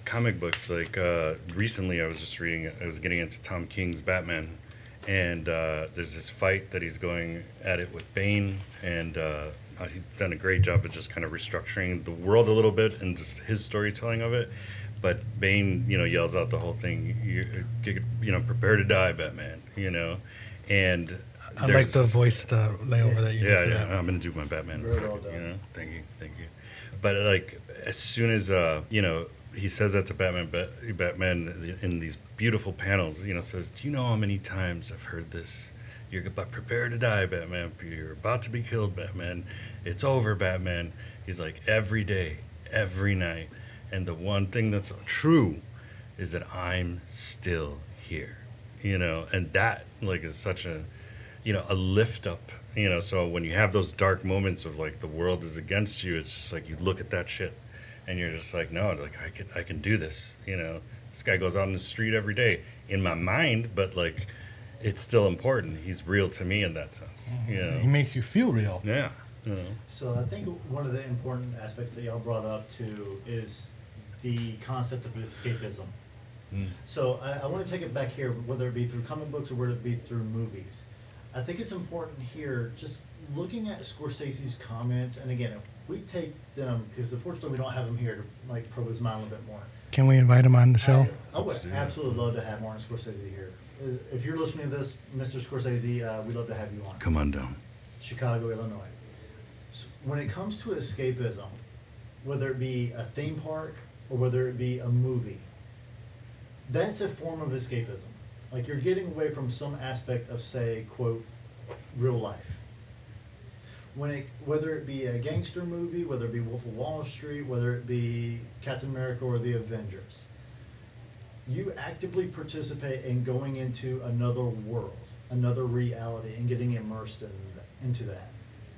comic books, like uh, recently I was just reading, I was getting into Tom King's Batman, and uh, there's this fight that he's going at it with Bane, and uh, he's done a great job of just kind of restructuring the world a little bit and just his storytelling of it. But Bane, you know, yells out the whole thing, you, you know, prepare to die, Batman, you know, and I like there's- the voice, the layover that you yeah, did for yeah. that. I'm gonna do my Batman. In a Very second, well done. You know, thank you, thank you. But like, as soon as uh, you know, he says that to Batman. Bat- Batman in these beautiful panels, you know, says, "Do you know how many times I've heard this? You're about prepare to die, Batman. You're about to be killed, Batman. It's over, Batman." He's like, every day, every night, and the one thing that's true is that I'm still here. You know, and that like is such a you know, a lift up, you know, so when you have those dark moments of like the world is against you, it's just like you look at that shit and you're just like, no, like I can I can do this, you know. This guy goes out on the street every day in my mind, but like it's still important. He's real to me in that sense. You know. He makes you feel real. Yeah. You know. So I think one of the important aspects that y'all brought up too is the concept of escapism. Mm. So I, I want to take it back here, whether it be through comic books or whether it be through movies. I think it's important here, just looking at Scorsese's comments, and again, if we take them, because unfortunately we don't have them here to like probe his mind a little bit more. Can we invite him on the show? I, I would Let's do that. absolutely love to have Martin Scorsese here. Uh, If you're listening to this, Mister Scorsese, uh, we'd love to have you on. Come on down. Chicago, Illinois. So when it comes to escapism, whether it be a theme park or whether it be a movie, that's a form of escapism. Like you're getting away from some aspect of, say, quote, real life. When it, whether it be a gangster movie, whether it be Wolf of Wall Street, whether it be Captain America or the Avengers, you actively participate in going into another world, another reality, and getting immersed in, into that.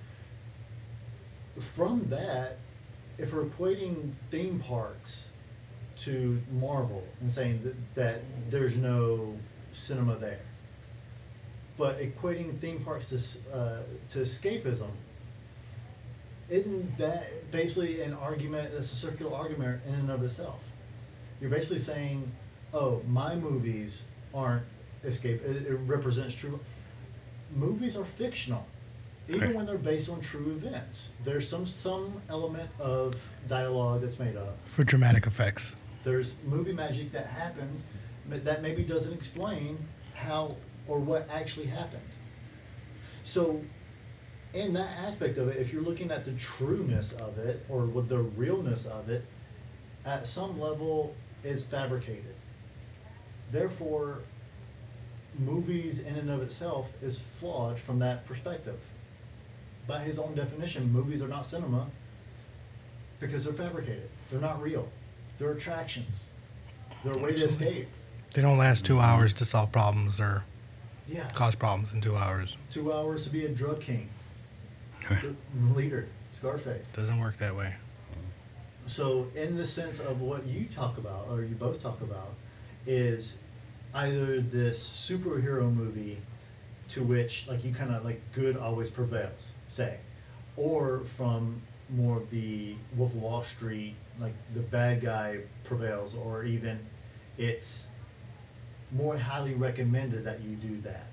From that, if we're equating theme parks to Marvel and saying that, that there's no cinema there, but equating theme parks to s- uh, to escapism, isn't that basically an argument? It's a circular argument in and of itself. You're basically saying, "Oh, my movies aren't escape. It, it represents true." Movies are fictional, even Right. when they're based on true events. There's some some element of dialogue that's made up. For dramatic effects. There's movie magic that happens but that maybe doesn't explain how or what actually happened. So, in that aspect of it, if you're looking at the trueness of it or with the realness of it, at some level, it's fabricated. Therefore, movies in and of itself is flawed from that perspective. By his own definition, movies are not cinema because they're fabricated. They're not real. They're attractions. They're a way to escape. They don't last two hours to solve problems or Yeah. cause problems in two hours. Two hours to be a drug king. The leader, Scarface. Doesn't work that way. So, in the sense of what you talk about, or you both talk about, is either this superhero movie to which, like, you kind of like good always prevails, say, or from more of the Wolf of Wall Street, like the bad guy prevails, or even it's more highly recommended that you do that.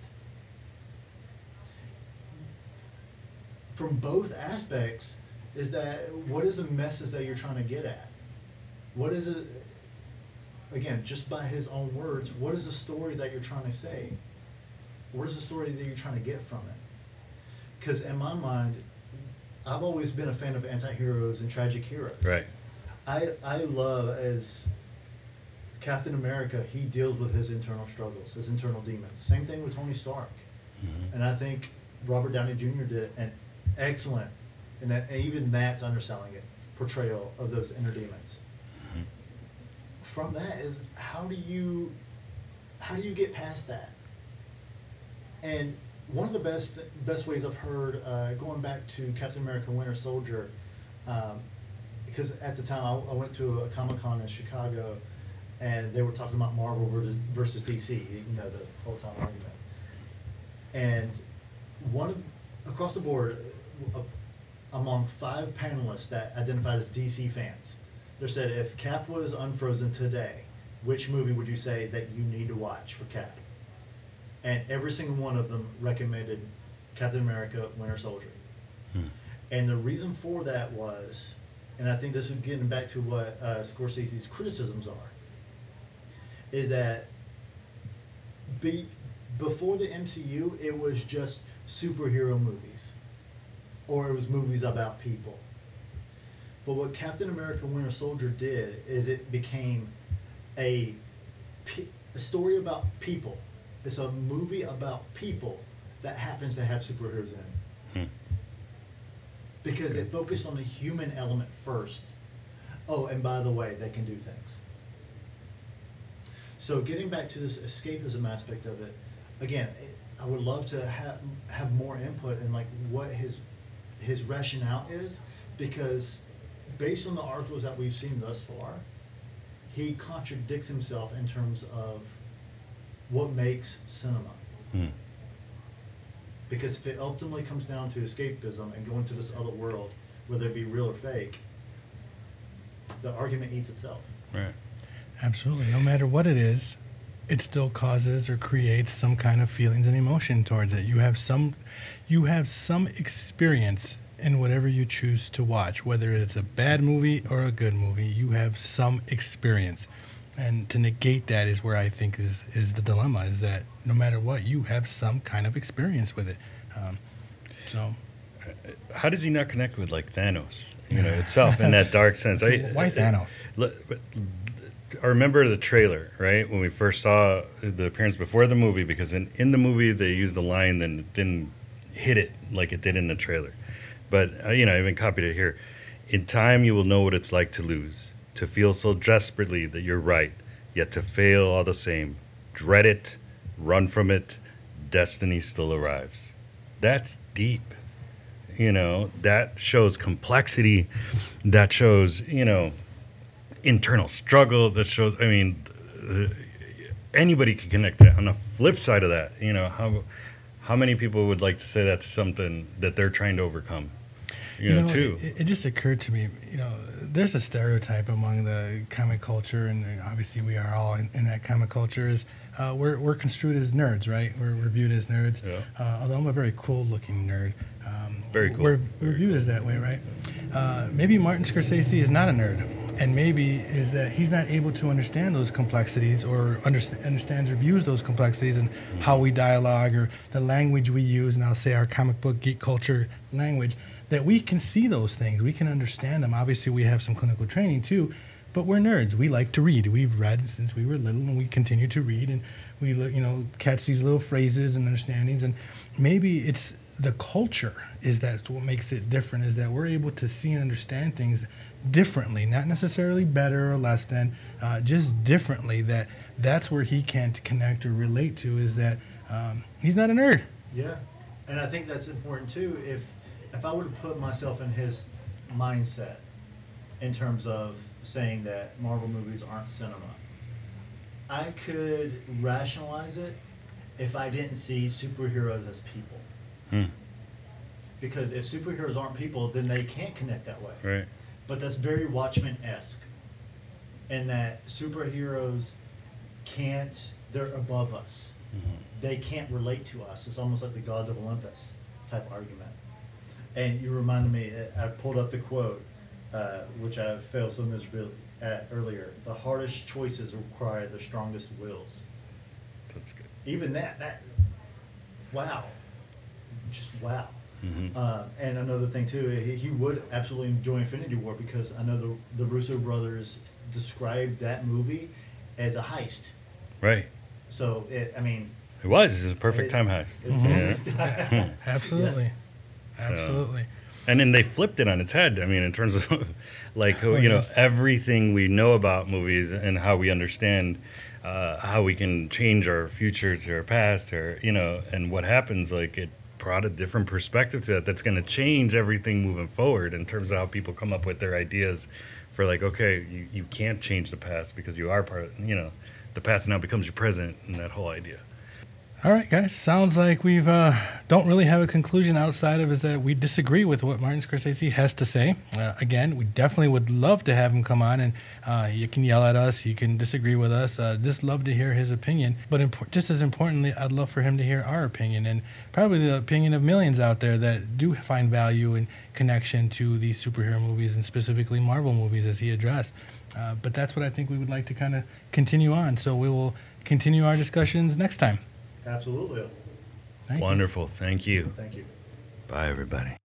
From both aspects, is that what is the message that you're trying to get at? What is it, again, just by his own words, what is the story that you're trying to say? What is the story that you're trying to get from it? Because in my mind, I've always been a fan of anti-heroes and tragic heroes. Right. I, I love, as Captain America, he deals with his internal struggles, his internal demons. Same thing with Tony Stark. Mhm. And I think Robert Downey Junior did an excellent, and that, and even that's underselling it, portrayal of those inner demons. Mhm. From that is, how do you, how do you get past that? And one of the best best ways I've heard, uh, going back to Captain America: Winter Soldier, um, because at the time I, I went to a Comic Con in Chicago, and they were talking about Marvel versus, versus D C, you know, the whole time argument. And one of, across the board, uh, among five panelists that identified as D C fans, They said, if Cap was unfrozen today, which movie would you say that you need to watch for Cap? And every single one of them recommended Captain America, Winter Soldier. Hmm. And the reason for that was, and I think this is getting back to what uh, Scorsese's criticisms are, is that be, before the M C U, it was just superhero movies, or it was movies about people. But what Captain America Winter Soldier did is it became a, a story about people. It's a movie about people that happens to have superheroes in it. Hmm. Because it focused on the human element first. Oh, and by the way, they can do things. So getting back to this escapism aspect of it, again, I would love to have have more input in like what his his rationale is, because based on the articles that we've seen thus far, he contradicts himself in terms of what makes cinema. Hmm. Because if it ultimately comes down to escapism and going to this other world, whether it be real or fake, the argument eats itself. Right. Absolutely. No matter what it is, it still causes or creates some kind of feelings and emotion towards it. You have some, you have some experience in whatever you choose to watch, whether it's a bad movie or a good movie. You have some experience, and to negate that is where I think is is the dilemma. Is that no matter what, you have some kind of experience with it. Um, so, How does he not connect with like Thanos, you know, itself in that dark sense? I, Why Thanos? Look, but I remember the trailer, right, when we first saw the appearance before the movie, because in, in the movie they used the line that it didn't hit it like it did in the trailer. But, uh, you know, I even copied it here. In time, you will know what it's like to lose, to feel so desperately that you're right, yet to fail all the same. Dread it, run from it, destiny still arrives. That's deep. You know, that shows complexity, that shows, you know, internal struggle, that shows, I mean, uh, anybody can connect that. On the flip side of that, you know, how how many people would like to say that's something that they're trying to overcome? You, know, too. It, it just occurred to me, you know, there's a stereotype among the comic culture, and obviously we are all in, in that comic culture, is uh, we're, we're construed as nerds, right? We're, we're viewed as nerds. Yeah. Uh, although I'm a very cool-looking nerd. Um, Very cool. We're, we're Very viewed cool. as that way, right? Uh, maybe Martin Scorsese is not a nerd, and maybe is that he's not able to understand those complexities, or underst- understands or views those complexities, and Mm-hmm. how we dialogue, or the language we use, and I'll say our comic book geek culture language, that we can see those things, we can understand them. Obviously, we have some clinical training too, but we're nerds. We like to read. We've read since we were little, and we continue to read, and we, look, you know, catch these little phrases and understandings. And maybe it's the culture is that's what makes it different. Is that we're able to see and understand things differently, not necessarily better or less than, uh, just differently. That that's where he can't connect or relate to. Is that um, he's not a nerd. Yeah, and I think that's important too. If if I were to put myself in his mindset in terms of saying that Marvel movies aren't cinema, I could rationalize it if I didn't see superheroes as people. Hmm. Because if superheroes aren't people, then they can't connect that way. Right. But that's very Watchmen-esque, in that superheroes can't, they're above us. Mm-hmm. They can't relate to us. It's almost like the gods of Olympus type argument. And you reminded me, I pulled up the quote, uh, which I failed so miserably at earlier. The hardest choices require the strongest wills. That's good. Even that, that, wow, just wow. Mhm. Uh, and another thing too, he, he would absolutely enjoy Infinity War, because I know the the Russo brothers described that movie as a heist. Right. So it, I mean, It was. It was a perfect It- time heist. it- Yeah. Absolutely, Yes. absolutely. And then they flipped it on its head. I mean, in terms of like, Oh, you know, yes. everything we know about movies and how we understand uh, how we can change our future to our past, or, you know, and what happens, like it brought a different perspective to that that's going to change everything moving forward in terms of how people come up with their ideas for like, okay, you, you can't change the past because you are part of, you know, the past now becomes your present, and that whole idea. All right, guys. Sounds like we've uh, don't really have a conclusion outside of is that we disagree with what Martin Scorsese has to say. Uh, again, we definitely would love to have him come on, and uh, you can yell at us, you can disagree with us. Uh, just love to hear his opinion. But impo- just as importantly, I'd love for him to hear our opinion, and probably the opinion of millions out there that do find value and connection to these superhero movies, and specifically Marvel movies, as he addressed. Uh, but that's what I think we would like to kind of continue on. So we will continue our discussions next time. Absolutely. Thank you. Wonderful. Thank you. Thank you. Bye, everybody.